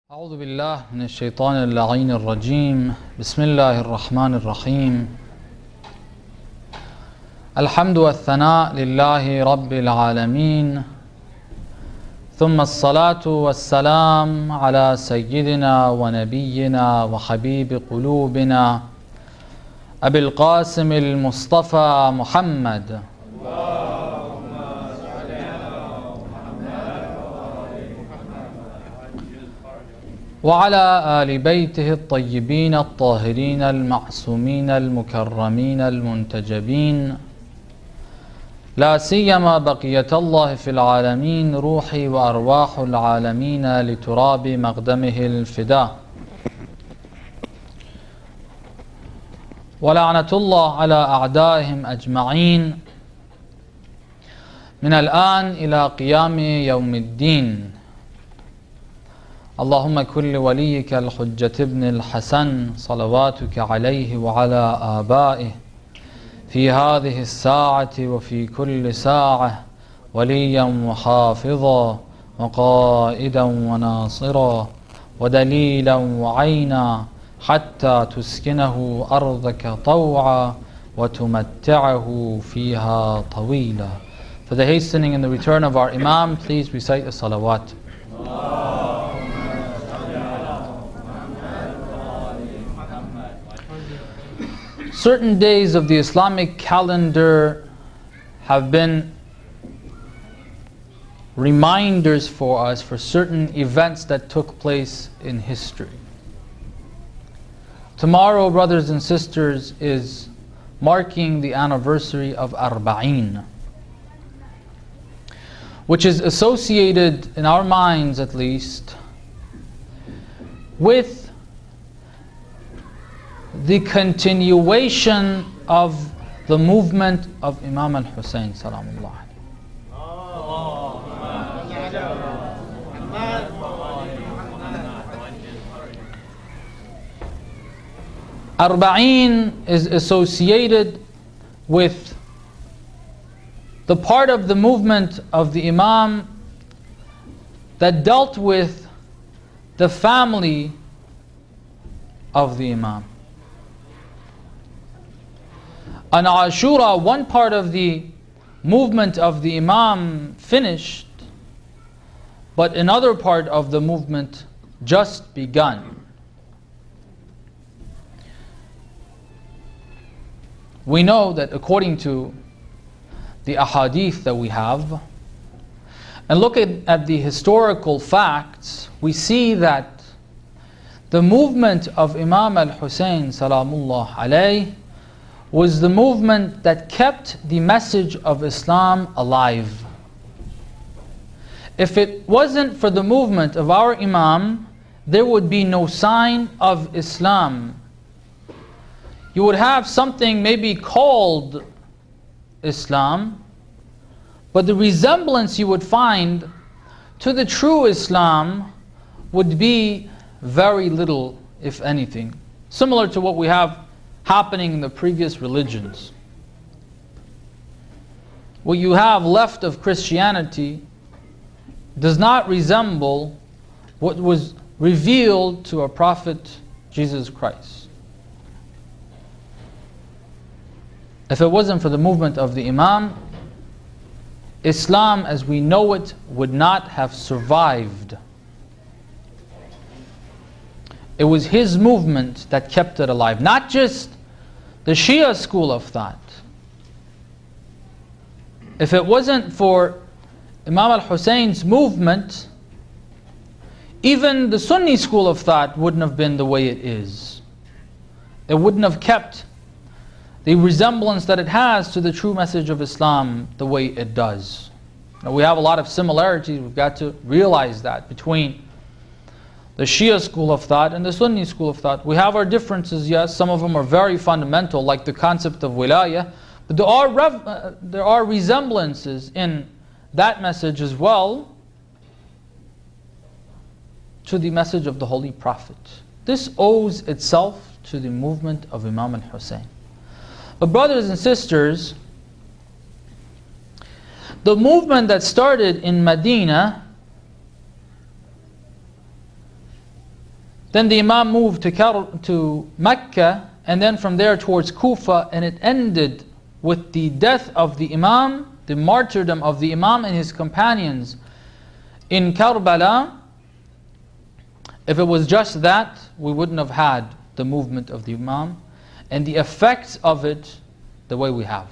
أعوذ بالله من الشيطان اللعين الرجيم. بسم الله الرحمن الرحيم. الحمد والثناء لله رب العالمين، ثم الصلاة والسلام على سيدنا ونبينا وحبيب قلوبنا أبي القاسم المصطفى محمد وعلى آل بيته الطيبين الطاهرين المعصومين المكرمين المنتجبين، لا سيما بقية الله في العالمين، روحي وأرواح العالمين لتراب مقدمه الفداء. ولعنة الله على أعدائهم أجمعين من الآن إلى قيام يوم الدين. اللهم كن لوليك الحجة ابن الحسن صلواتك عليه وعلى آبائه في هذه الساعة وفي كل ساعة وليا وحافظا وقائدا وناصرا ودليلا وعينا، حتى تسكنه أرضك طوعا وتمتعه فيها طويلا. For the hastening and the return of our Imam, please recite the salawat. Certain days of the Islamic calendar have been reminders for us for certain events that took place in history. Tomorrow, brothers and sisters, is marking the anniversary of Arba'een, which is associated, in our minds at least, with the continuation of the movement of Imam al-Hussein salamullah. Arba'een is associated with the part of the movement of the Imam that dealt with the family of the Imam. On Ashura, one part of the movement of the Imam finished, but another part of the movement just begun. We know that according to the ahadith that we have, and look at the historical facts, we see that the movement of Imam al-Hussein salamullah alayh was the movement that kept the message of Islam alive. If it wasn't for the movement of our Imam, there would be no sign of Islam. You would have something maybe called Islam, but the resemblance you would find to the true Islam would be very little, if anything. Similar to what we have happening in the previous religions. What you have left of Christianity does not resemble what was revealed to our Prophet Jesus Christ. If it wasn't for the movement of the Imam, Islam as we know it would not have survived. It was his movement that kept it alive, not just the Shia school of thought. If it wasn't for Imam al-Hussein's movement, even the Sunni school of thought wouldn't have been the way it is. It wouldn't have kept the resemblance that it has to the true message of Islam the way it does. Now, we have a lot of similarities, we've got to realize that, between the Shia school of thought and the Sunni school of thought. We have our differences, yes, some of them are very fundamental, like the concept of wilayah, but there are resemblances in that message as well to the message of the Holy Prophet. This owes itself to the movement of Imam al-Hussein. But brothers and sisters, the movement that started in Medina Then the Imam moved to Mecca, and then from there towards Kufa, and it ended with the death of the Imam, the martyrdom of the Imam and his companions in Karbala. If it was just that, we wouldn't have had the movement of the Imam and the effects of it the way we have.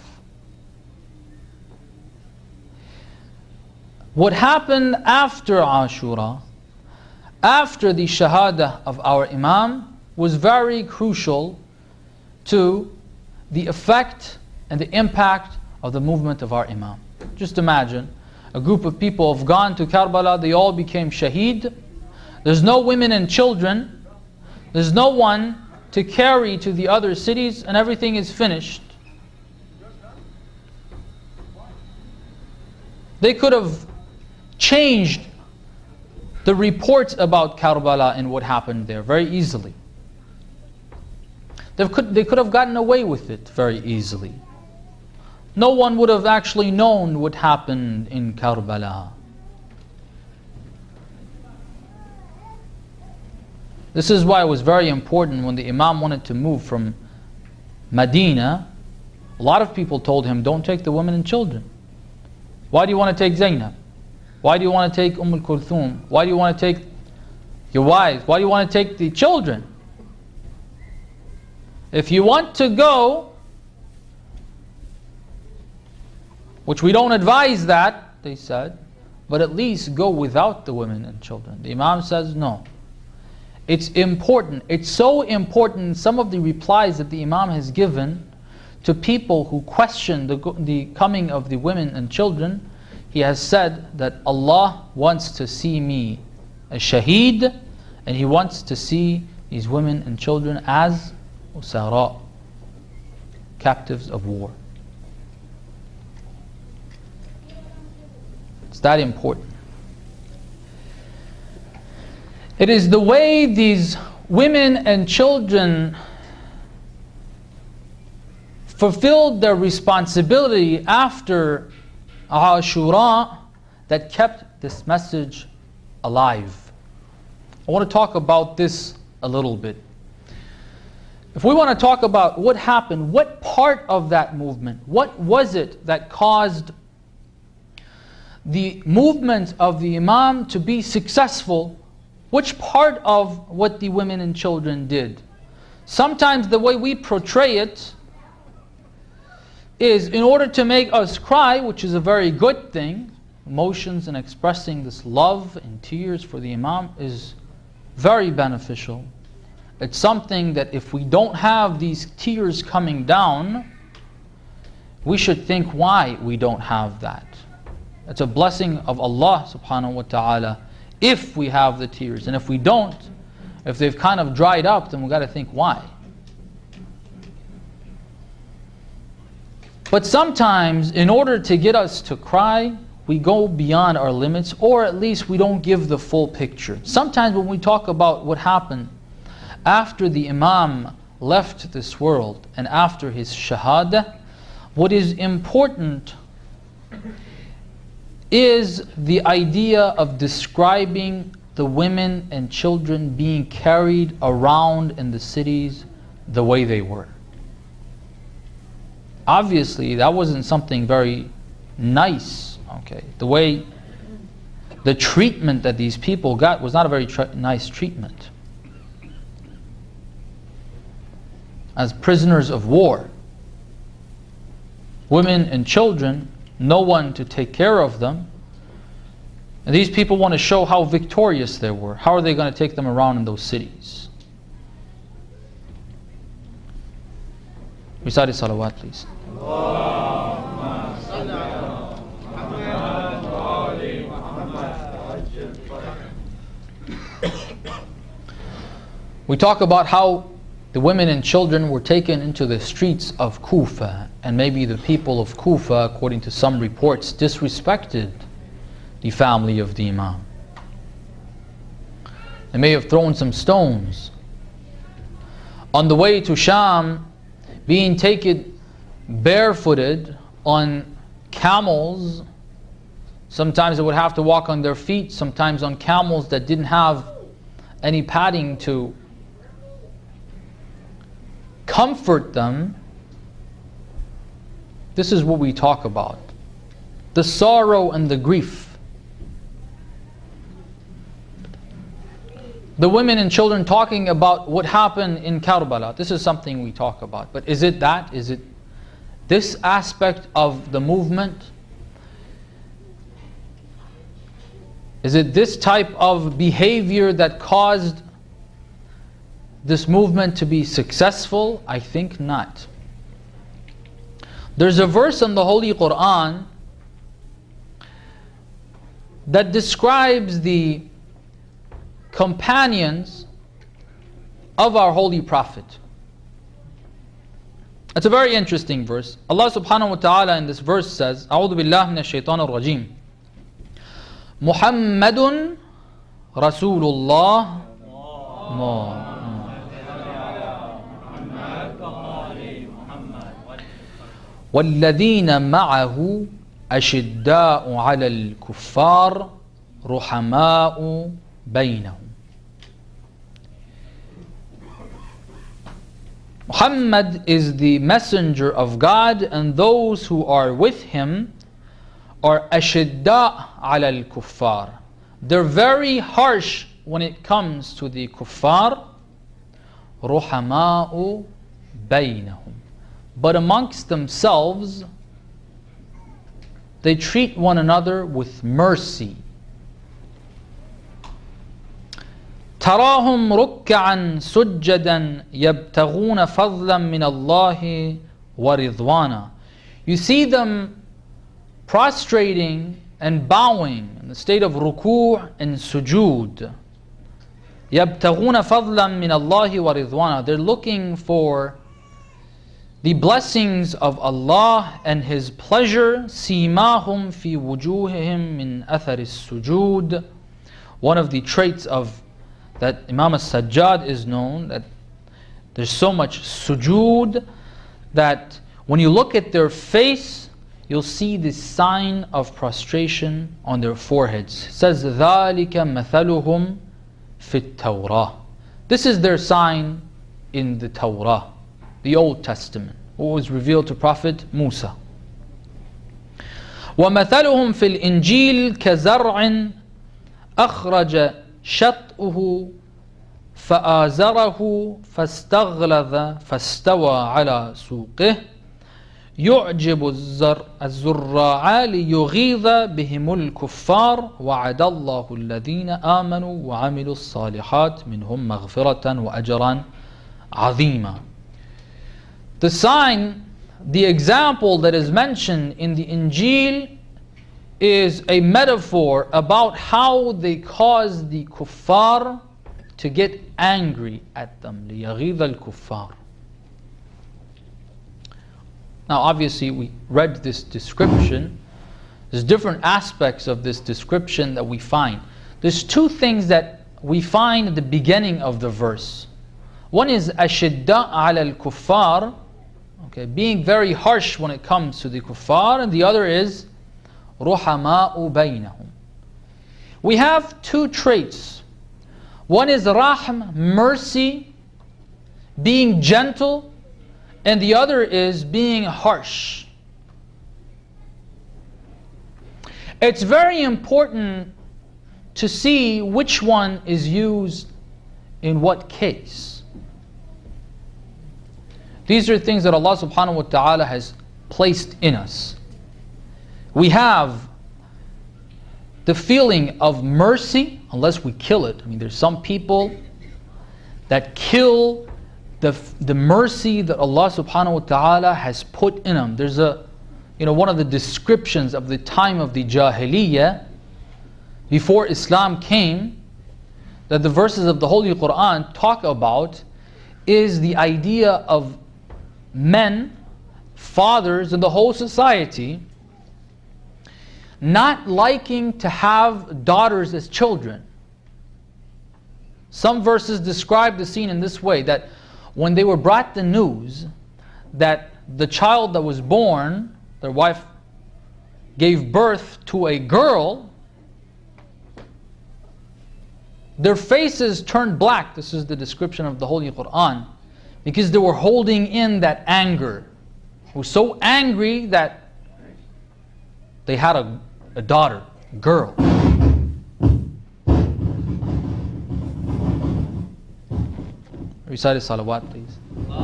What happened after Ashura, after the Shahada of our Imam, was very crucial to the effect and the impact of the movement of our Imam. Just imagine, a group of people have gone to Karbala, they all became shaheed. There's no women and children. There's no one to carry to the other cities, and everything is finished. They could have changed the reports about Karbala and what happened there very easily. They could have gotten away with it very easily. No one would have actually known what happened in Karbala. This is why it was very important when the Imam wanted to move from Medina. A lot of people told him, don't take the women and children. Why do you want to take Zainab? Why do you want to take Kulthum? Why do you want to take your wives? Why do you want to take the children? If you want to go, which we don't advise that, they said, but at least go without the women and children. The Imam says no. It's important. It's so important, some of the replies that the Imam has given to people who question the coming of the women and children. He has said that Allah wants to see me as shaheed, and He wants to see these women and children as usara, captives of war. It's that important. It is the way these women and children fulfilled their responsibility after Ashura that kept this message alive. I want to talk about this a little bit. If we want to talk about what happened, what part of that movement, what was it that caused the movement of the Imam to be successful, which part of what the women and children did? Sometimes the way we portray it is in order to make us cry, which is a very good thing. Emotions and expressing this love and tears for the Imam is very beneficial. It's something that if we don't have these tears coming down, we should think why we don't have that. It's a blessing of Allah subhanahu wa ta'ala if we have the tears. And if we don't, if they've kind of dried up, then we've got to think why. But sometimes, in order to get us to cry, we go beyond our limits, or at least we don't give the full picture. Sometimes when we talk about what happened after the Imam left this world and after his shahada, what is important is the idea of describing the women and children being carried around in the cities the way they were. Obviously, that wasn't something very nice. Okay, the treatment that these people got was not a very nice treatment. As prisoners of war, women and children, no one to take care of them. And these people want to show how victorious they were. How are they going to take them around in those cities? Recite salawat, please. We talk about how the women and children were taken into the streets of Kufa, and maybe the people of Kufa, according to some reports, disrespected the family of the Imam. They may have thrown some stones. On the way to Sham, being taken barefooted on camels, sometimes they would have to walk on their feet, sometimes on camels that didn't have any padding to comfort them. This is what we talk about. The sorrow and the grief. The women and children talking about what happened in Karbala. This is something we talk about. But is it that? Is it this aspect of the movement? Is it this type of behavior that caused this movement to be successful? I think not. There's a verse in the Holy Quran that describes the companions of our Holy Prophet. It's a very interesting verse. Allah subhanahu wa ta'ala in this verse says, أعوذ بالله من الشيطان الرجيم محمد رسول الله والذين معه أشداء على الكفار رحماء بينهم. Muhammad is the messenger of God, and those who are with him are أشداء على الكفار. They're very harsh when it comes to the kuffar. رحماء بينهم. But amongst themselves, they treat one another with mercy. تراهم ركعا سجدا يبتغون فضلا من الله ورضوانا. You see them prostrating and bowing in the state of ruku' and sujood. يبتغون فضلا من الله ورضوانا. They're looking for the blessings of Allah and His pleasure. سيماهم في وجوههم من أثر السجود. One of the traits of that Imam as-Sajjad is known, that there's so much sujood that when you look at their face, you'll see the sign of prostration on their foreheads. It says, ذَلِكَ مَثَلُهُمْ فِي التَّوْرَةِ. This is their sign in the Torah, the Old Testament, what was revealed to Prophet Musa. وَمَثَلُهُمْ فِي الْإِنْجِيلِ كَزَرْعٍ أَخْرَجَ شطأه فآزره فاستغلظ فاستوى على سوقه يعجب الزراع ليغيظ بهم الكفار وعد الله الذين آمنوا وعملوا الصالحات منهم مغفرة وأجرا عظيما. The sign, the example that is mentioned in the Injil is a metaphor about how they cause the kuffar to get angry at them. لِيَغِيظَ الْكُفَّارِ. Now obviously we read this description. There's different aspects of this description that we find. There's two things that we find at the beginning of the verse. One is أَشِدَّاء عَلَى الْكُفَّارِ, okay, being very harsh when it comes to the kuffar, and the other is رحماء بينهم. We have two traits. One is rahm, mercy, being gentle, and the other is being harsh. It's very important to see which one is used in what case. These are things that Allah subhanahu wa ta'ala has placed in us. We have the feeling of mercy unless we kill it. I mean, there's some people that kill the mercy that Allah subhanahu wa ta'ala has put in them. There's one of the descriptions of the time of the Jahiliyyah before Islam came, that the verses of the Holy Quran talk about, is the idea of men, fathers in the whole society, not liking to have daughters as children. Some verses describe the scene in this way, that when they were brought the news that the child that was born, their wife gave birth to a girl, their faces turned black. This is the description of the Holy Quran. Because they were holding in that anger. It was so angry that they had a daughter, a girl. Recite salawat, please.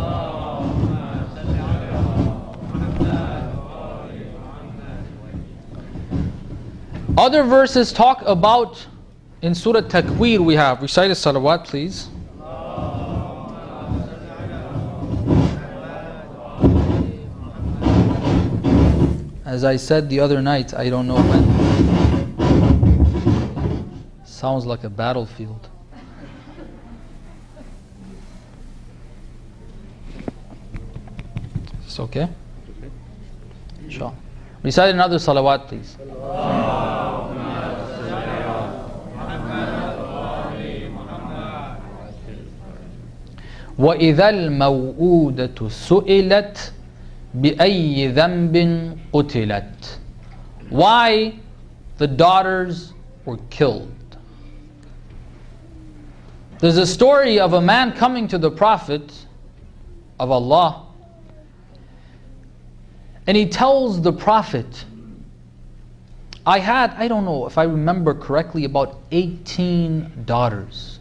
Other verses talk about, in Surah Takwir we have, recite salawat, please. As I said the other night, I don't know when. Sounds like a battlefield. Is this okay? Inshallah. Recite another salawat, please. وَإِذَا الْمَوْءُودَةُ سُئِلَتْ بِأَيِّ ذَنْبٍ قُتِلَتْ. Why the daughters were killed. There's a story of a man coming to the Prophet of Allah, and he tells the Prophet, I don't know if I remember correctly, about 18 daughters.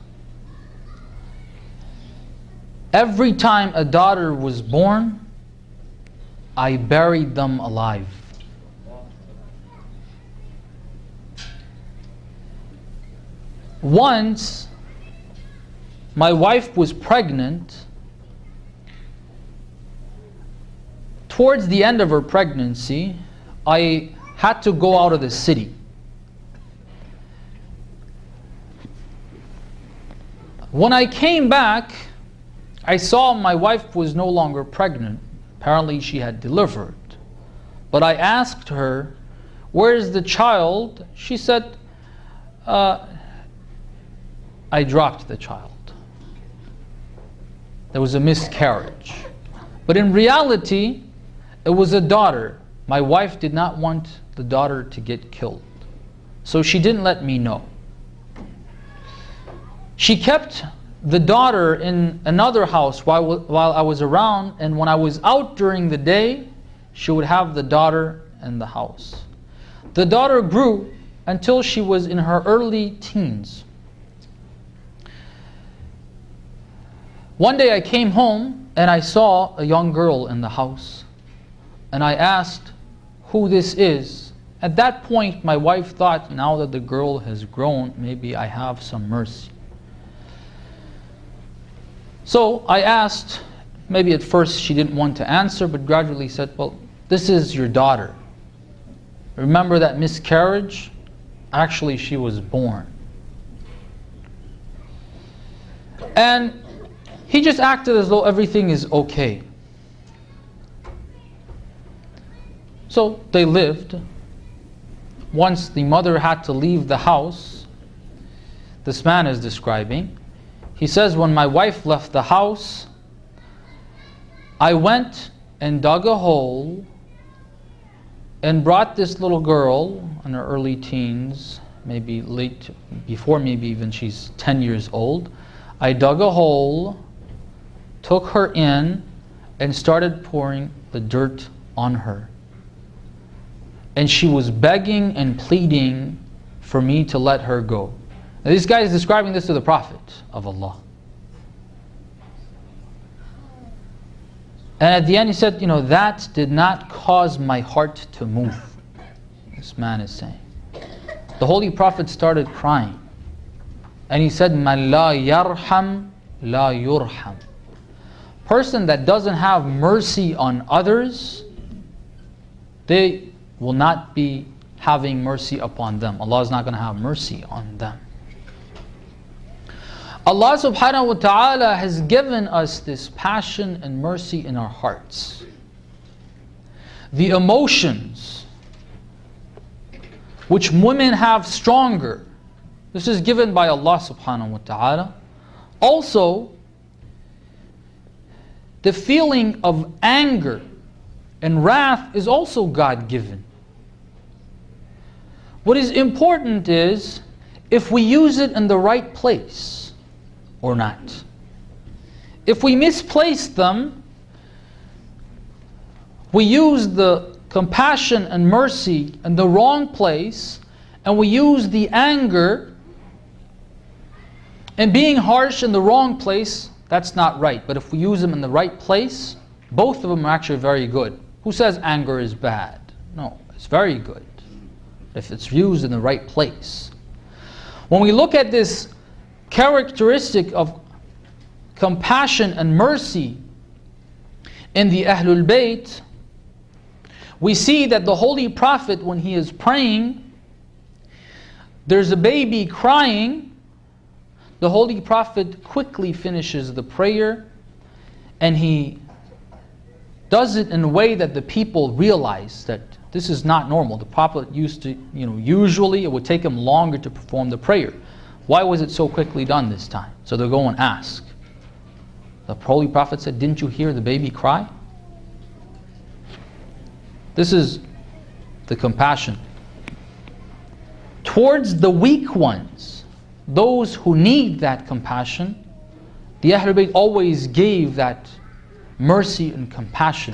Every time a daughter was born, I buried them alive. Once, my wife was pregnant. Towards the end of her pregnancy, I had to go out of the city. When I came back, I saw my wife was no longer pregnant. Apparently she had delivered. But I asked her, "Where is the child?" She said, I dropped the child. There was a miscarriage. But in reality, it was a daughter. My wife did not want the daughter to get killed, so she didn't let me know. She kept the daughter in another house while I was around, and when I was out during the day, she would have the daughter in the house. The daughter grew until she was in her early teens. One day I came home and I saw a young girl in the house, and I asked who this is. At that point, my wife thought, now that the girl has grown, maybe I have some mercy. So I asked, maybe at first she didn't want to answer, but gradually said, "Well, this is your daughter. Remember that miscarriage? Actually, she was born." And he just acted as though everything is okay. So they lived. Once the mother had to leave the house, this man is describing, he says, when my wife left the house, I went and dug a hole and brought this little girl in her early teens, maybe late, before maybe even she's 10 years old. I dug a hole, took her in, and started pouring the dirt on her. And she was begging and pleading for me to let her go. Now, this guy is describing this to the Prophet of Allah. And at the end he said, that did not cause my heart to move. This man is saying. The Holy Prophet started crying. And he said, "Man la yarham, la yurham." Person that doesn't have mercy on others, they will not be having mercy upon them. Allah is not going to have mercy on them. Allah subhanahu wa ta'ala has given us this passion and mercy in our hearts. The emotions which women have stronger, this is given by Allah subhanahu wa ta'ala. Also, the feeling of anger and wrath is also God-given. What is important is if we use it in the right place or not. if we misplace them, we use the compassion and mercy in the wrong place, and we use the anger and being harsh in the wrong place, that's not right. But if we use them in the right place, both of them are actually very good. Who says anger is bad? No, it's very good if it's used in the right place. When we look at this characteristic of compassion and mercy in the Ahlul Bayt, we see that the Holy Prophet, when he is praying, there's a baby crying. The Holy Prophet quickly finishes the prayer, and he does it in a way that the people realize that this is not normal. The Prophet used to, usually it would take him longer to perform the prayer. Why was it so quickly done this time? So they'll go and ask. The Holy Prophet said, didn't you hear the baby cry? This is the compassion towards the weak ones, those who need that compassion. The Ahlul Bayt always gave that mercy and compassion.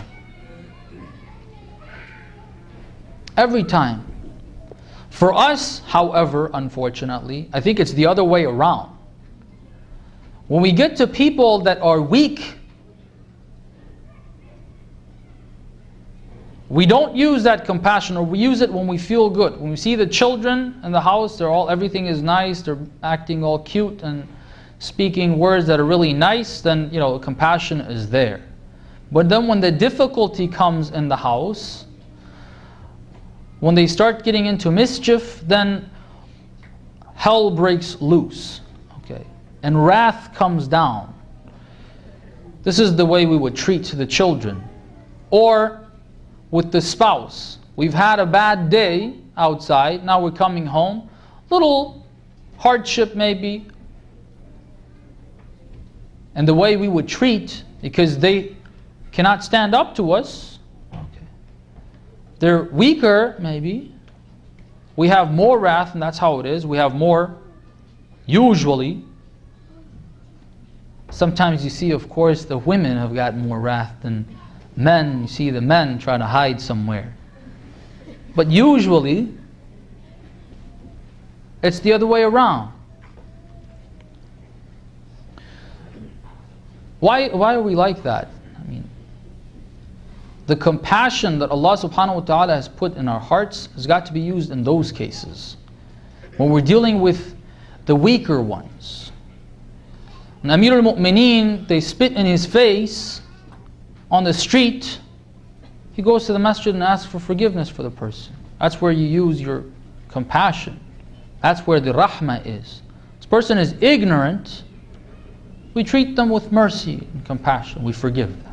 Every time. For us, however, unfortunately, I think it's the other way around. When we get to people that are weak, we don't use that compassion, or we use it when we feel good. When we see the children in the house, everything is nice, they're acting all cute and speaking words that are really nice, then compassion is there. But then when the difficulty comes in the house, when they start getting into mischief, then hell breaks loose. Okay? And wrath comes down. This is the way we would treat the children. Or with the spouse. We've had a bad day outside, now we're coming home. Little hardship maybe. And the way we would treat, because they cannot stand up to us. Okay. They're weaker maybe. We have more wrath, and that's how it is. We have more, usually. Sometimes you see, of course, the women have got more wrath than men. You see the men trying to hide somewhere. But usually, it's the other way around. Why are we like that? I mean, the compassion that Allah subhanahu wa ta'ala has put in our hearts has got to be used in those cases. When we're dealing with the weaker ones. And Amir al-Mu'mineen, they spit in his face on the street. He goes to the masjid and asks for forgiveness for the person. That's where you use your compassion. That's where the rahmah is. This person is ignorant. We treat them with mercy and compassion. We forgive that.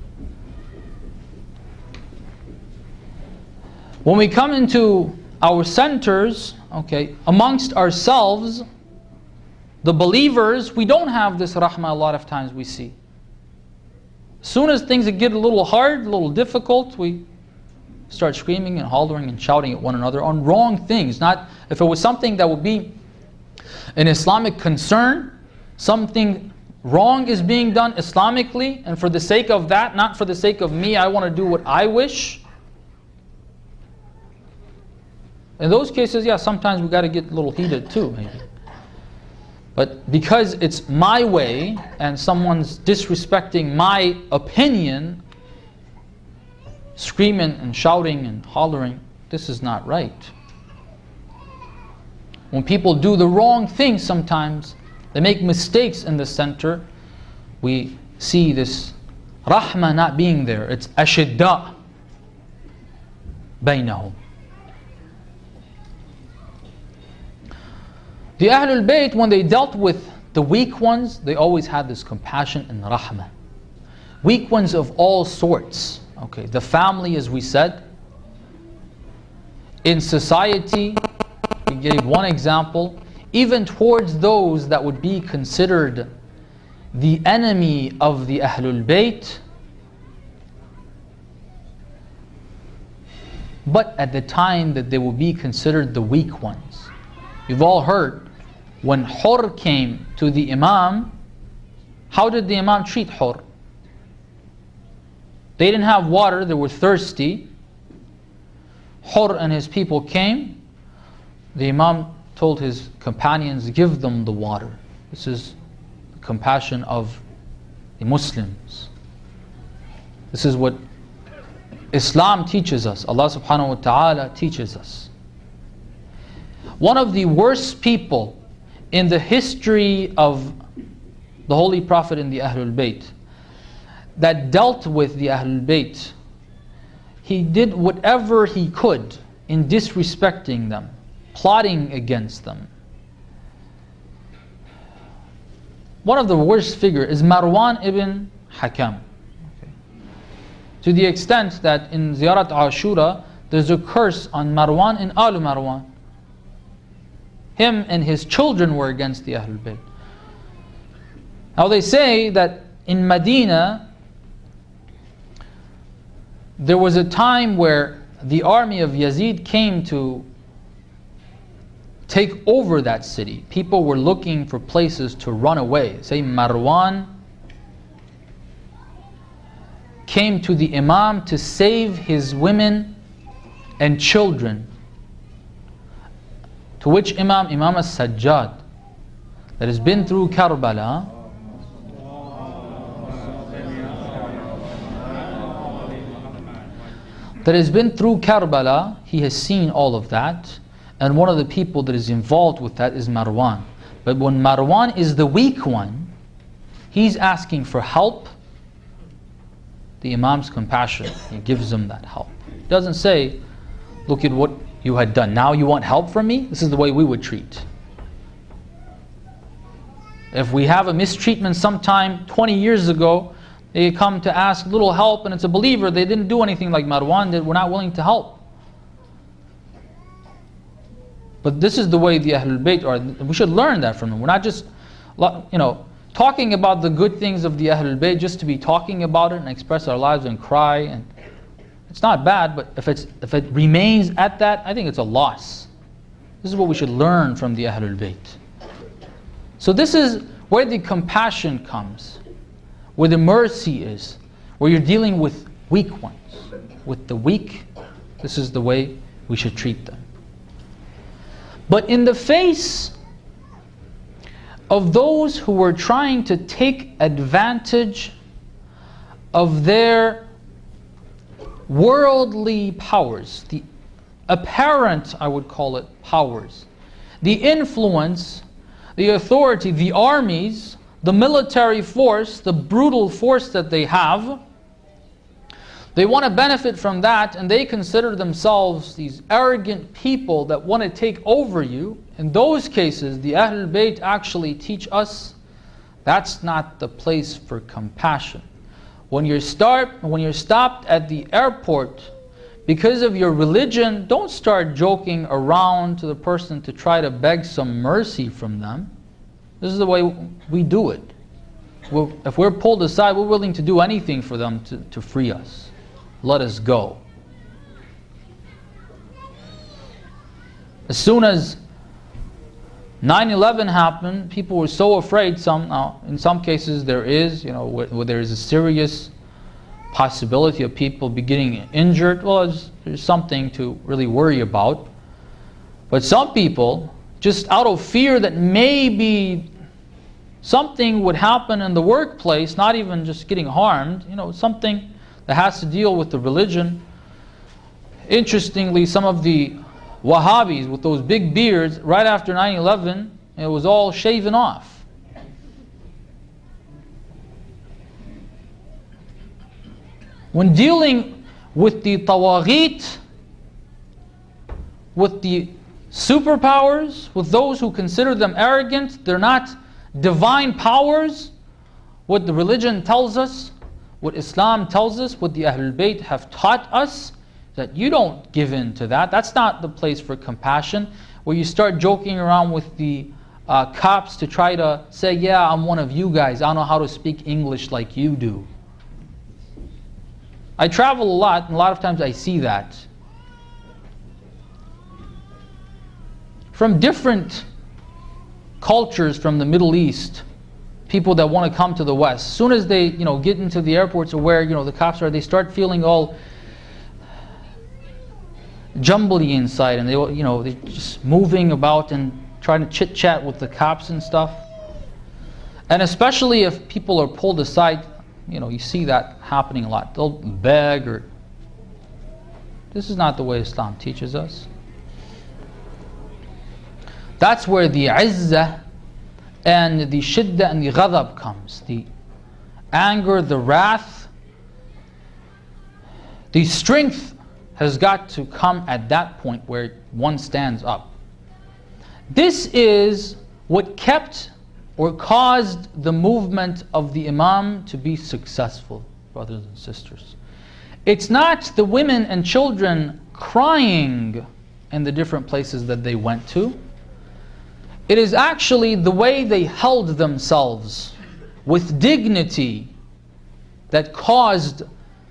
When we come into our centers, amongst ourselves, the believers, we don't have this rahmah a lot of times we see. As soon as things get a little hard, a little difficult, we start screaming and hollering and shouting at one another on wrong things. Not if it was something that would be an Islamic concern, something wrong is being done Islamically, and for the sake of that, not for the sake of me, I want to do what I wish. In those cases, yeah, sometimes we got to get a little heated too, maybe. But because it's my way and someone's disrespecting my opinion, screaming and shouting and hollering, this is not right. When people do the wrong thing sometimes, they make mistakes in the center, we see this rahmah not being there. It's ashidda baynahum. The Ahlul Bayt, when they dealt with the weak ones, they always had this compassion and rahmah. Weak ones of all sorts. The family, as we said. In society, we gave one example. Even towards those that would be considered the enemy of the Ahlul Bayt. But at the time that they will be considered the weak ones. You've all heard, when Hur came to the Imam, How did the Imam treat Hur? They didn't have water, they were thirsty. Hur and his people came. The Imam told his companions, give them the water. This is the compassion of the Muslims. This is what Islam teaches us. Allah subhanahu wa ta'ala teaches us. One of the worst people in the history of the Holy Prophet and the Ahlul Bayt that dealt with the Ahlul Bayt, he did whatever he could in disrespecting them, plotting against them. One of the worst figures is Marwan ibn Hakam. To the extent that in Ziyarat Ashura, there's a curse on Marwan and Al Marwan. Him and his children were against the Ahlul Bayt. Now they say that in Medina, there was a time where the army of Yazid came to take over that city. People were looking for places to run away. Say Marwan came to the Imam to save his women and children. To which Imam as-Sajjad, that has been through Karbala, he has seen all of that, and one of the people that is involved with that is Marwan. But when Marwan is the weak one, he's asking for help. The Imam's compassion, he gives him that help. He doesn't say, look at what you had done, now you want help from me? This is the way we would treat. If we have a mistreatment sometime 20 years ago, they come to ask little help and it's a believer, they didn't do anything like Marwan did, we're not willing to help. But this is the way the Ahlul Bayt are. We should learn that from them. We're not just, talking about the good things of the Ahlul Bayt just to be talking about it and express our lives and cry. And it's not bad, but if it remains at that, I think it's a loss. This is what we should learn from the Ahlul Bayt. So this is where the compassion comes, where the mercy is, where you're dealing with weak ones. With the weak, this is the way we should treat them. But in the face of those who were trying to take advantage of their worldly powers, the apparent, I would call it, powers, the influence, the authority, the armies, the military force, the brutal force that they have, they want to benefit from that, and they consider themselves these arrogant people that want to take over you. In those cases, the Ahlul Bayt actually teach us that's not the place for compassion. When you're stopped at the airport because of your religion, don't start joking around to the person to try to beg some mercy from them. This is the way we do it. If we're pulled aside, we're willing to do anything for them to free us. Let us go. As soon as 9/11 happened, people were so afraid. In some cases there is, where there is a serious possibility of people getting injured. Well, there's something to really worry about. But some people, just out of fear that maybe something would happen in the workplace, not even just getting harmed, something that has to deal with the religion. Interestingly, some of the Wahhabis with those big beards, right after 9/11, it was all shaven off. When dealing with the tawaghit, with the superpowers, with those who consider them arrogant, they're not divine powers, what the religion tells us, what Islam tells us, what the Ahlul Bayt have taught us, that you don't give in to that. That's not the place for compassion, where you start joking around with the cops to try to say, yeah, I'm one of you guys, I don't know how to speak English like you do. I travel a lot, and a lot of times I see that. From different cultures from the Middle East, people that want to come to the West. As soon as they, get into the airports or where, the cops are, they start feeling all jumbly inside, and they're just moving about and trying to chit-chat with the cops and stuff. And especially if people are pulled aside, you see that happening a lot. They'll beg or... This is not the way Islam teaches us. That's where the izzah and the shiddah and the ghadab comes. The anger, the wrath, the strength has got to come at that point where one stands up. This is what kept or caused the movement of the Imam to be successful, brothers and sisters. It's not the women and children crying in the different places that they went to. It is actually the way they held themselves with dignity that caused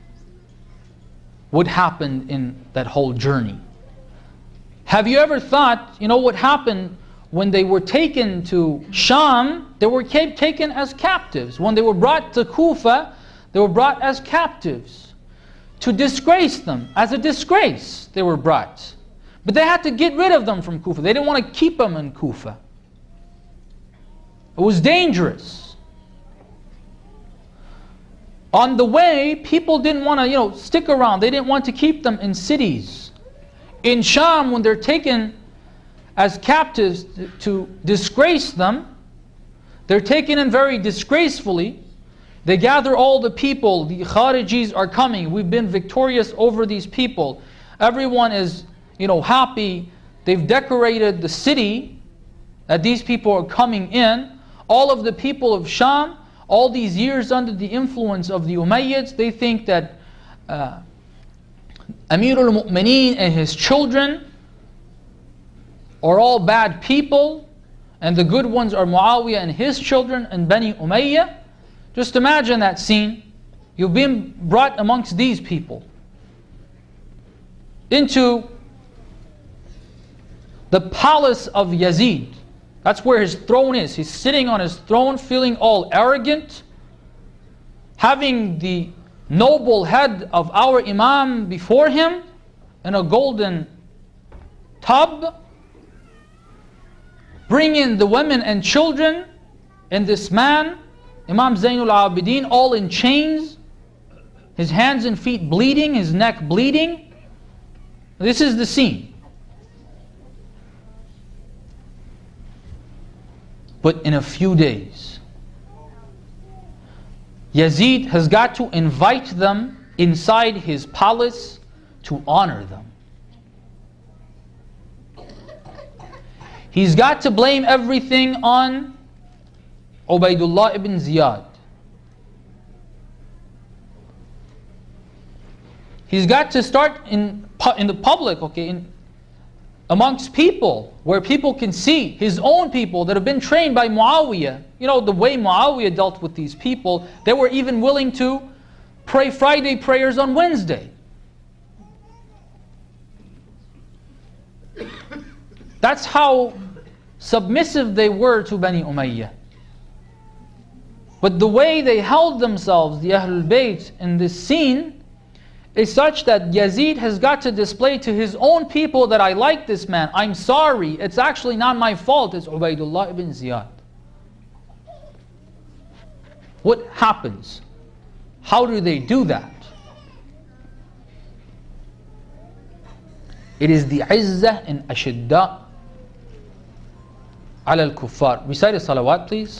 what happened in that whole journey. Have you ever thought, what happened when they were taken to Sham? They were taken as captives. When they were brought to Kufa, they were brought as captives. To disgrace them, as a disgrace they were brought. But they had to get rid of them from Kufa. They didn't want to keep them in Kufa. It was dangerous. On the way, people didn't want to, stick around. They didn't want to keep them in cities. In Sham, when they're taken as captives to disgrace them, they're taken in very disgracefully. They gather all the people. The Kharijis are coming. We've been victorious over these people. Everyone is, happy. They've decorated the city that these people are coming in. All of the people of Sham, all these years under the influence of the Umayyads, they think that Amir al-Mu'mineen and his children are all bad people, and the good ones are Muawiyah and his children and Bani Umayyah. Just imagine that scene. You've been brought amongst these people into the palace of Yazid. That's where his throne is. He's sitting on his throne feeling all arrogant, having the noble head of our Imam before him in a golden tub, bringing the women and children and this man, Imam Zainul Abidin, all in chains, his hands and feet bleeding, his neck bleeding. This is the scene. But in a few days, Yazid has got to invite them inside his palace to honor them. He's got to blame everything on Ubaydullah ibn Ziyad. He's got to start in the public, amongst people, where people can see, his own people that have been trained by Muawiyah. The way Muawiyah dealt with these people, they were even willing to pray Friday prayers on Wednesday. That's how submissive they were to Bani Umayyah. But the way they held themselves, the Ahlul Bayt, in this scene, is such that Yazid has got to display to his own people that I like this man, I'm sorry, it's actually not my fault, it's Ubaydullah ibn Ziyad. What happens? How do they do that? It is the izzah and ashidda ala al-kuffar. Recite a salawat, please.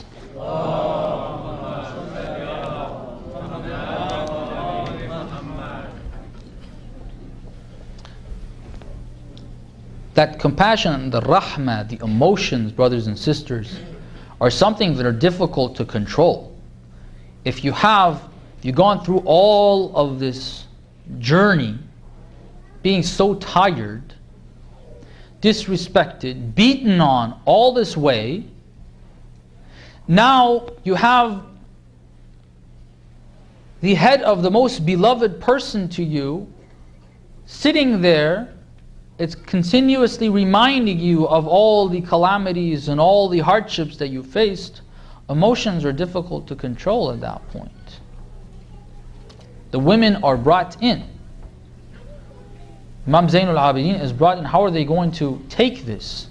That compassion, the rahmah, the emotions, brothers and sisters, are something that are difficult to control. If you've gone through all of this journey, being so tired, disrespected, beaten on all this way, now you have the head of the most beloved person to you sitting there. It's continuously reminding you of all the calamities and all the hardships that you faced, Emotions are difficult to control at that point. The women are brought in. Imam Zayn al-Abidin is brought in. How are they going to take this?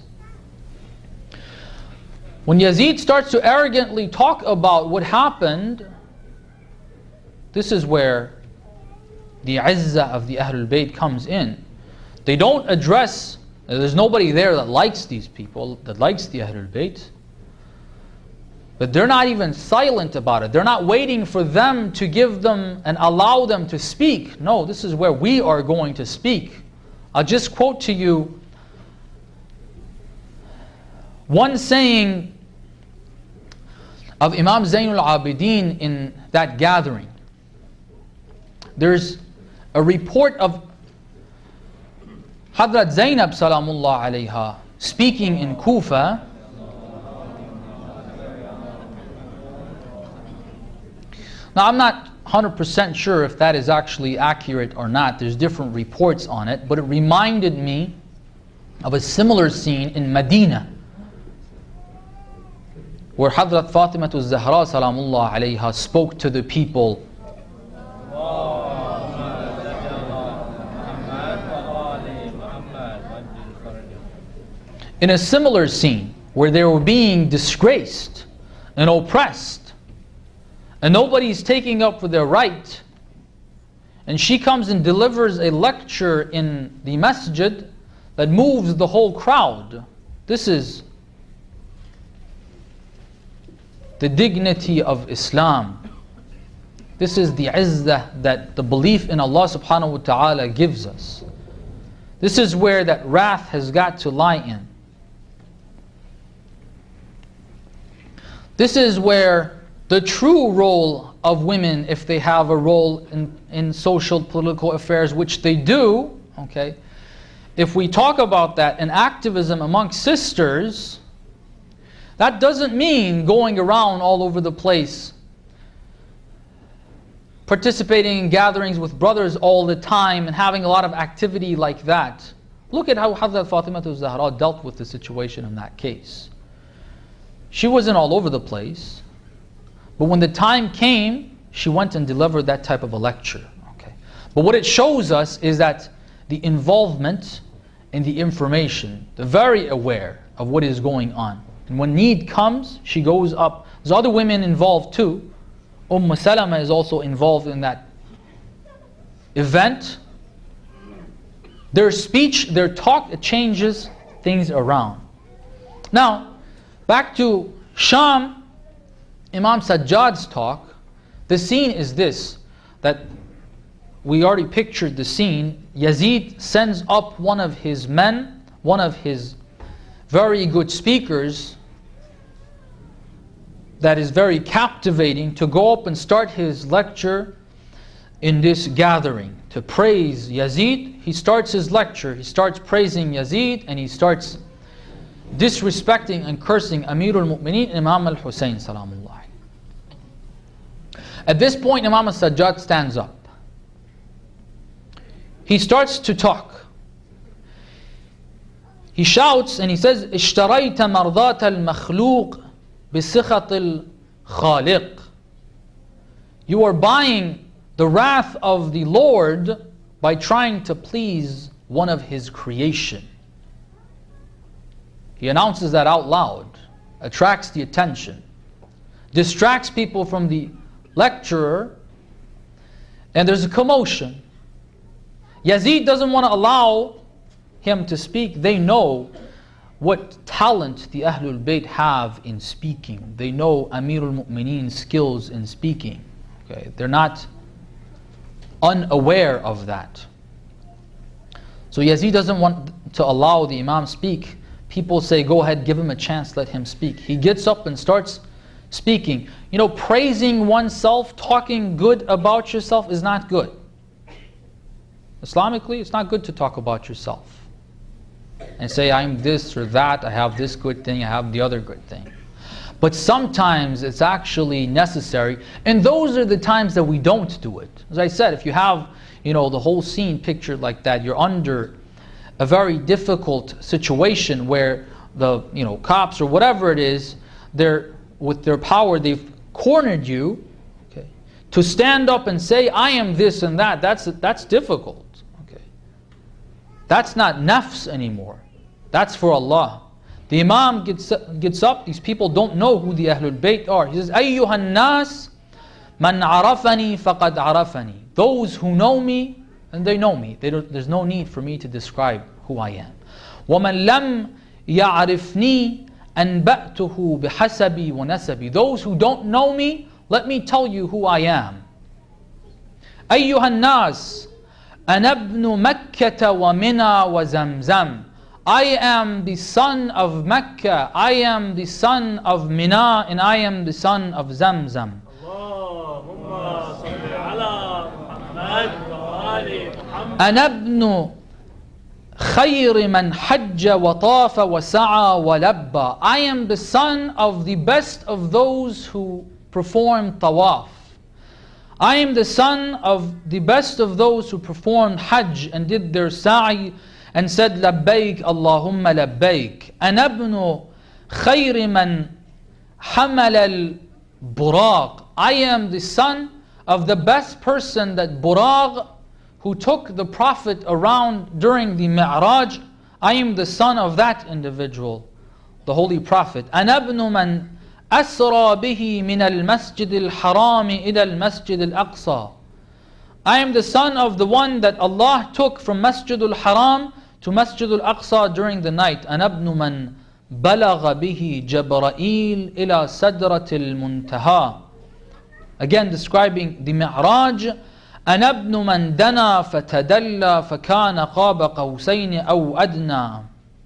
When Yazid starts to arrogantly talk about what happened, this is where the izzah of the Ahlul Bayt comes in. They don't address, there's nobody there that likes these people, that likes the Ahlul Bayt. But they're not even silent about it. They're not waiting for them to give them and allow them to speak. No, this is where we are going to speak. I'll just quote to you one saying of Imam Zayn al-Abidin in that gathering. There's a report of Hadrat Zainab salamullah alayha speaking in Kufa. Now I'm not 100% sure if that is actually accurate or not. There's different reports on it, but it reminded me of a similar scene in Medina, where Hadrat Fatimah al-Zahra salamullah alayha spoke to the people. In a similar scene where they were being disgraced and oppressed, and nobody's taking up for their right, and she comes and delivers a lecture in the masjid that moves the whole crowd. This is the dignity of Islam. This is the izzah that the belief in Allah subhanahu wa ta'ala gives us. This is where that wrath has got to lie in. This is where the true role of women, if they have a role in social, political affairs, which they do, okay, if we talk about that in activism amongst sisters, that doesn't mean going around all over the place, participating in gatherings with brothers all the time and having a lot of activity like that. Look at how Hazrat Fatimah al-Zahra dealt with the situation in that case. She wasn't all over the place, but when the time came, she went and delivered that type of a lecture. Okay. But what it shows us is that the involvement in the information, they're very aware of what is going on. And when need comes, she goes up. There's other women involved too. Salama is also involved in that event. Their speech, their talk, it changes things around. Now, back to Sham, Imam Sajjad's talk. The scene is this, that we already pictured the scene. Yazid sends up one of his men, one of his very good speakers that is very captivating, to go up and start his lecture in this gathering, to praise Yazid. He starts his lecture, he starts praising Yazid, and he starts disrespecting and cursing Amirul Mu'mineen Imam al-Husayn salamullah. At this point, Imam al-Sajjad stands up. He starts to talk. He shouts and he says, اشتريت مرضات المخلوق بسخط الخالق. You are buying the wrath of the Lord by trying to please one of His creation. He announces that out loud, attracts the attention, distracts people from the lecturer, and there's a commotion. Yazid doesn't want to allow him to speak. They know what talent the Ahlul Bayt have in speaking. They know Amirul Mu'mineen's skills in speaking. Okay? They're not unaware of that. So Yazid doesn't want to allow the Imam speak. People say, go ahead, give him a chance, let him speak. He gets up and starts speaking. You know, praising oneself, talking good about yourself is not good. Islamically, it's not good to talk about yourself and say, I'm this or that, I have this good thing, I have the other good thing. But sometimes it's actually necessary, and those are the times that we don't do it. As I said, if you have, you know, the whole scene pictured like that, you're under a very difficult situation where the, you know, cops or whatever it is, they're with their power, they've cornered you. Okay, to stand up and say, I am this and that, that's difficult. Okay, that's not nafs anymore. That's for Allah. The Imam gets up. These people don't know who the Ahlul Bayt are. He says, Ayyuhan nas man arafani faqad arafani. Those who know me, and they know me. There's no need for me to describe who I am. وَمَنْ لَمْ يَعْرِفْنِي أَنْبَأْتُهُ بِحَسَبِي وَنَسَبِي. Those who don't know me, let me tell you who I am. أَيُّهَا النَّاسِ أَنَا ابْنُ مَكَّةَ وَمِنَى وَزَمْزَمْ. I am the son of Mecca, I am the son of Mina, and I am the son of Zamzam. أنا ابن خير من حج وطاف وسعى ولبى. I am the son of the best of those who perform tawaf. I am the son of the best of those who performed hajj and did their sa'i and said labbaik Allahumma labbaik. أنا ابن خير من حمل البراق. I am the son of the best person, that Buraq, who took the Prophet around during the Mi'raj. I am the son of that individual, the Holy Prophet. أنا ابن من أسرى به من المسجد الحرام إلى المسجد الأقصى. I am the son of the one that Allah took from Masjid al-Haram to Masjid al-Aqsa during the night. أنا ابن من بلغ به جبرائيل إلى سدرة المنتهى. Again describing the Mi'raj. أنا ابن من دنا فتدلى فكان قاب قوسين أو أدنى.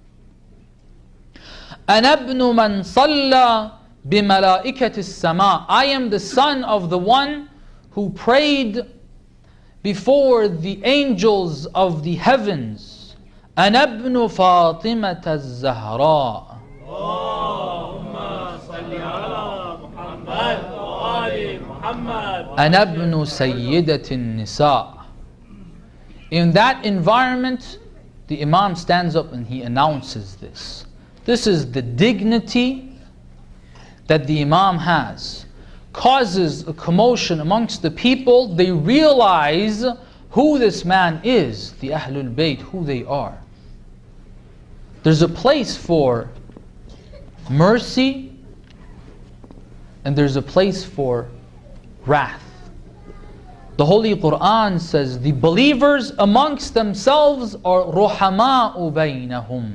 أنا ابن من صلى بملائكة السماء. I am the son of the one who prayed before the angels of the heavens. أنا ابن فاطمة الزهراء. اللهم صل على محمد وآل محمد. أنا ابن سيدة النساء. In that environment, the Imam stands up and he announces this. This is the dignity that the Imam has. Causes a commotion amongst the people. They realize who this man is, the Ahlul Bayt, who they are. There's a place for mercy and there's a place for wrath. The Holy Quran says the believers amongst themselves are ruhama'u baynahum.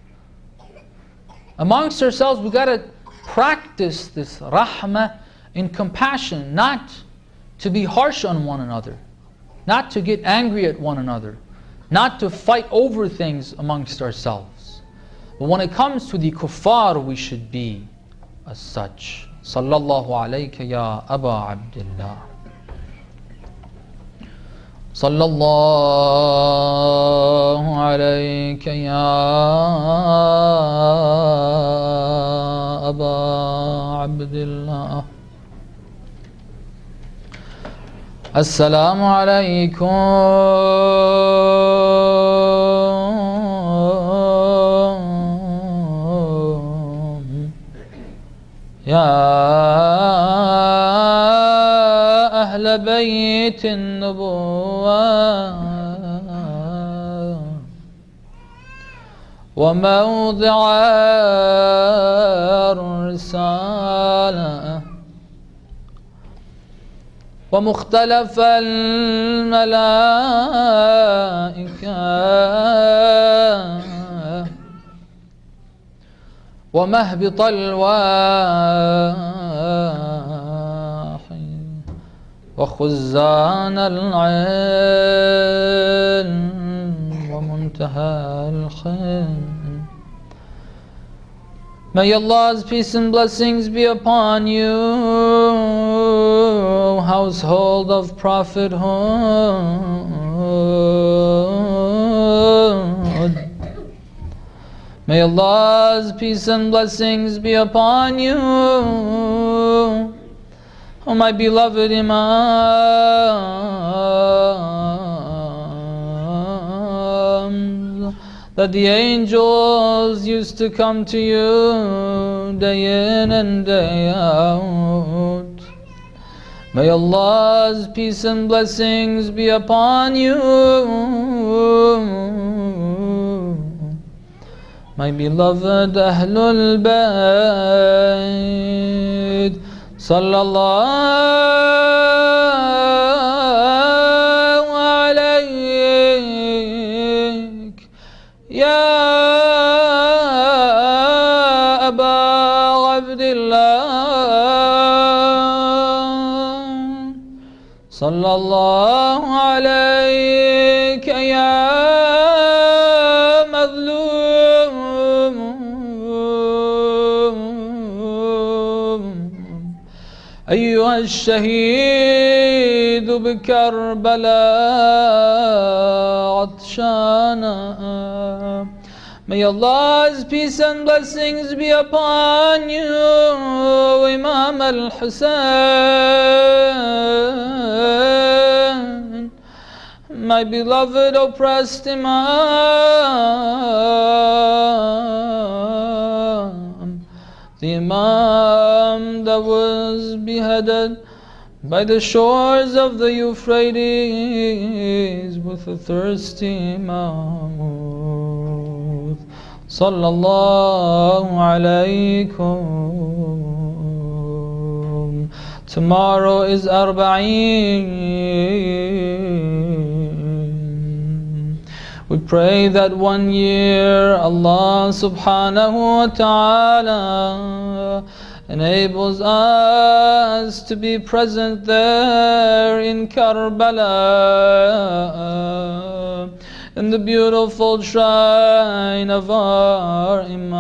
Amongst ourselves we got to practice this rahmah in compassion, not to be harsh on one another, not to get angry at one another, not to fight over things amongst ourselves. But when it comes to the kuffar, we should be as such. Sallallahu alayka ya Aba Abdullah. Sallallahu alayka ya Aba Abdullah. Assalamu alaykum يا أهل بيت النبوة وموضع الرسالة ومختلف الملائكة ومهبط الوحي وخزان العلم ومنتهى الخير. May Allah's peace and blessings be upon you, household of prophethood. May Allah's peace and blessings be upon you, oh my beloved Imams, that the angels used to come to you day in and day out. May Allah's peace and blessings be upon you, my beloved Ahlul Bayt. Sallallahu alayk ya Aba Abdillah. Sallallahu alayk ya أيها الشهيد بكربلاء عطشانا. May Allah's peace and blessings be upon you, Imam al-Husayn, my beloved oppressed Imam, the Imam that was beheaded by the shores of the Euphrates with a thirsty mouth. Sallallahu alaykum. Tomorrow is Arba'een. We pray that 1 year Allah subhanahu wa ta'ala enables us to be present there in Karbala, in the beautiful shrine of our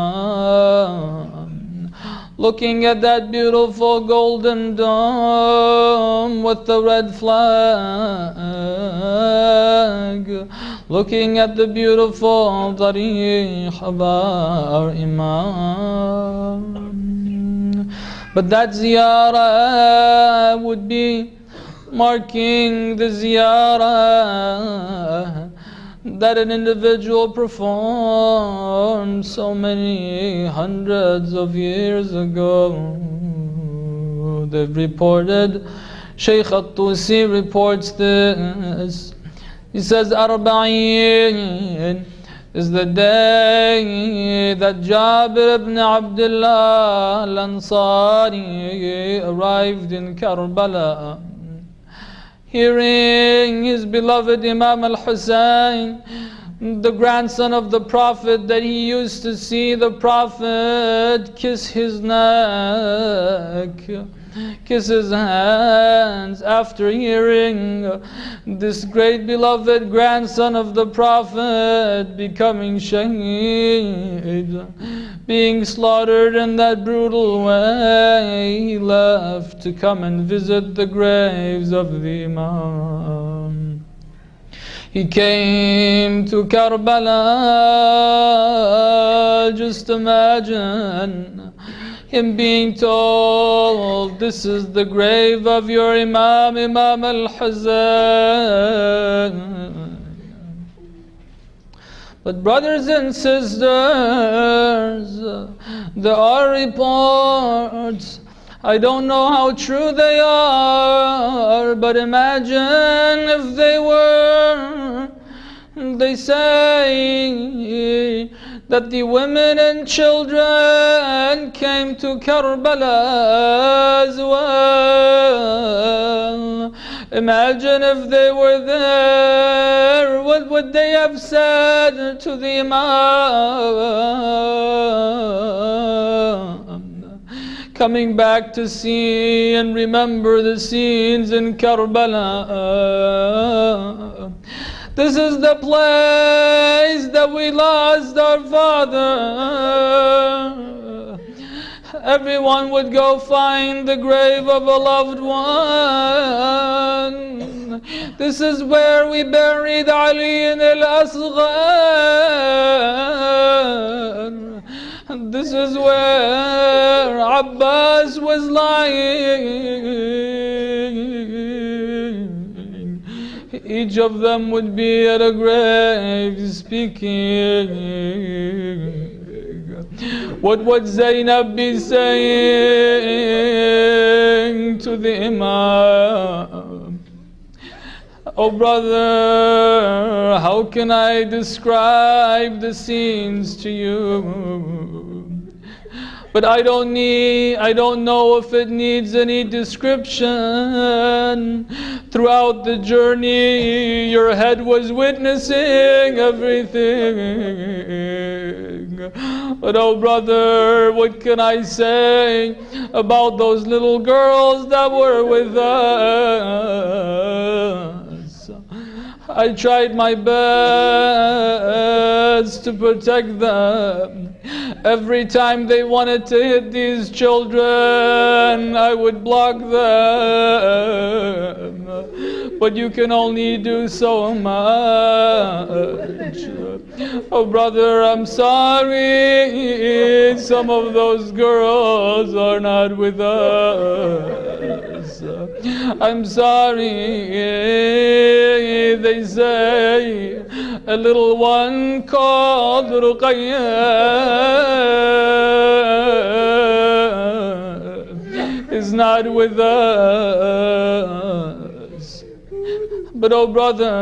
Imam, looking at that beautiful golden dome with the red flag, looking at the beautiful tariq of our Imam. But that ziyarah would be marking the ziyarah that an individual performed so many hundreds of years ago. They've reported, Shaykh al-Tusi reports this. He says, Arba'een is the day that Jabir ibn Abdullah al-Ansari arrived in Karbala, hearing his beloved Imam al-Husayn, the grandson of the Prophet, that he used to see the Prophet kiss his neck, kiss his hands, after hearing this great beloved grandson of the Prophet becoming shaheed, being slaughtered in that brutal way. He left to come and visit the graves of the Imam. He came to Karbala. Just imagine him being told, this is the grave of your Imam, Imam al-Husayn. But brothers and sisters, there are reports, I don't know how true they are, but imagine if they were. They say that the women and children came to Karbala as well. Imagine if they were there, what would they have said to the Imam? Coming back to see and remember the scenes in Karbala. This is the place that we lost our father. Everyone would go find the grave of a loved one. This is where we buried Ali al-Asghar. This is where Abbas was lying. Each of them would be at a grave speaking. What would Zainab be saying to the Imam? Oh brother, how can I describe the scenes to you? But I don't know if it needs any description. Throughout the journey, your head was witnessing everything. But oh brother, what can I say about those little girls that were with us? I tried my best to protect them. Every time they wanted to hit these children, I would block them. But you can only do so much. Oh brother, I'm sorry. Some of those girls are not with us. I'm sorry. They say a little one called Ruqayyah is not with us. But oh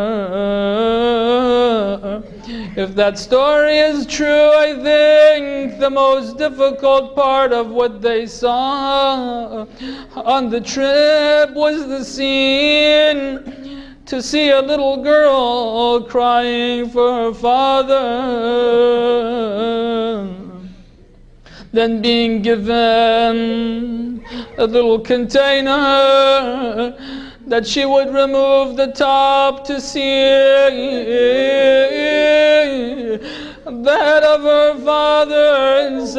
brother, if that story is true, I think the most difficult part of what they saw on the trip was the scene to see a little girl crying for her father, then being given a little container that she would remove the top to see the head of her father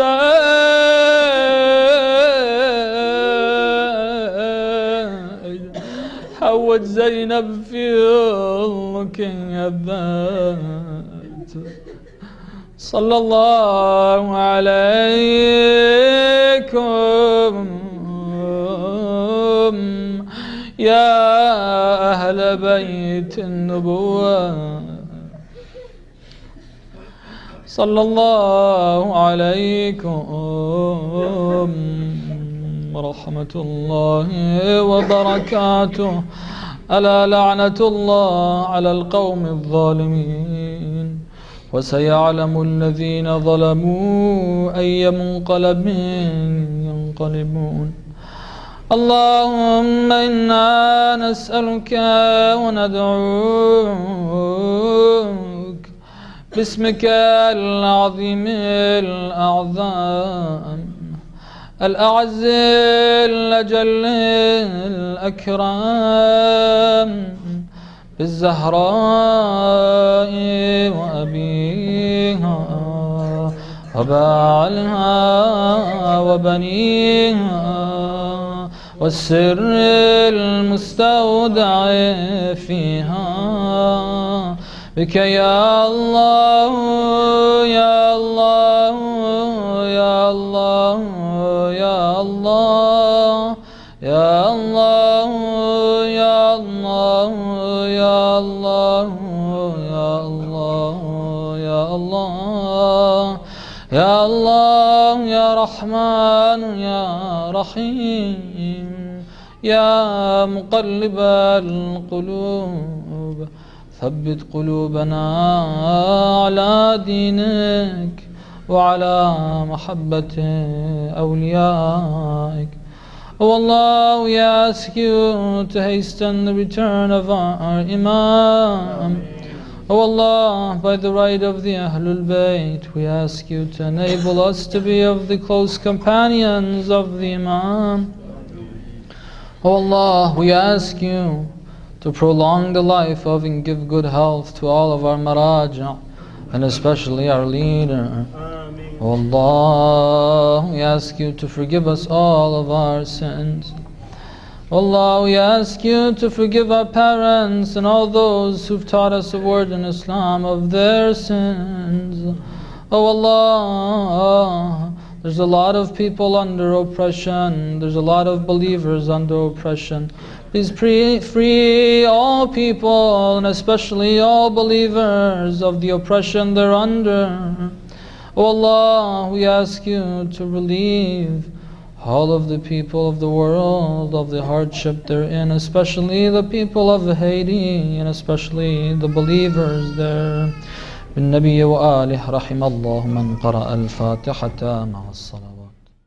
inside. How would Zainab feel looking at that? Sallallahu alaykum يا أهل بيت النبوة صلى الله عليكم ورحمة الله وبركاته ألا لعنة الله على القوم الظالمين وسيعلم الذين ظلموا أي منقلب ينقلبون اللهم إنا نسألك وندعوك باسمك العظيم الأعظم الأعز الأجل الأكرم بالزهراء وأبيها وبعلها وبنيها والسر المستودع فيها بك يا الله يا الله يا الله يا الله يا الله يا الله يا الله يا الله يا الله يا الله يا رحمن يا رحيم يا مقلب القلوب ثبت قلوبنا على دينك وعلى محبة أوليائك. Oh Allah, we ask you to hasten the return of our Imam. Oh Allah, by the right of the Ahlul Bayt, we ask you to enable us to be of the close companions of the Imam. Oh Allah, we ask you to prolong the life of and give good health to all of our Maraja, and especially our leader. Oh Allah, we ask you to forgive us all of our sins. Oh Allah, we ask you to forgive our parents and all those who've taught us a word in Islam of their sins. Oh Allah, There's a lot of people under oppression. There's a lot of believers under oppression. Please free all people, and especially all believers, of the oppression they're under. O Allah, we ask you to relieve all of the people of the world of the hardship they're in, especially the people of Haiti, and especially the believers there. بالنبي وآله رحم الله من قرأ الفاتحة مع الصلاة.